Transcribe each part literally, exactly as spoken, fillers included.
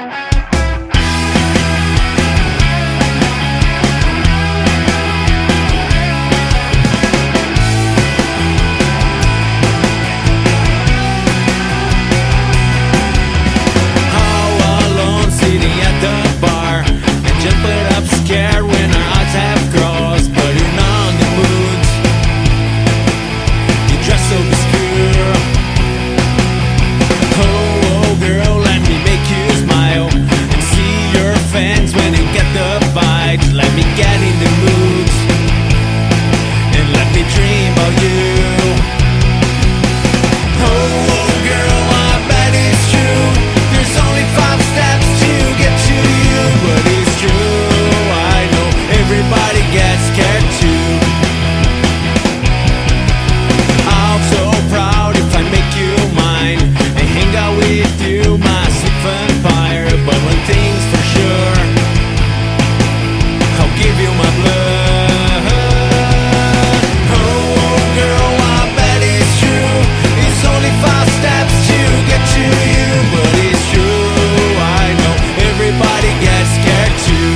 Let me get in the mood and let me dream of you. Oh, oh girl, I bet it's true. There's only five steps to get to you, but it's true. I know everybody gets scared too. I'm so proud if I make you mine and hang out with you, my sweet vampire. But one thing's for sure, I'll give you my blood. Oh, oh girl, I bet it's true. It's only five steps to get to you, but it's true. I know everybody gets scared too.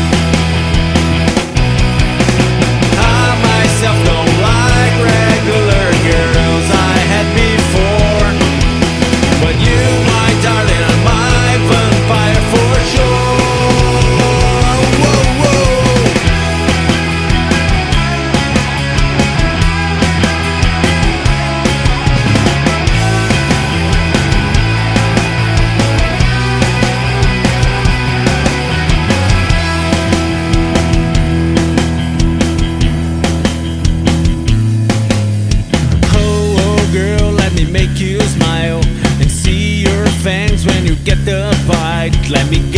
I myself don't like regular girls I had before, but you, my darling, are my vampire for sure. Whoa, whoa. Make you smile and see your fangs when you get the bite. Let me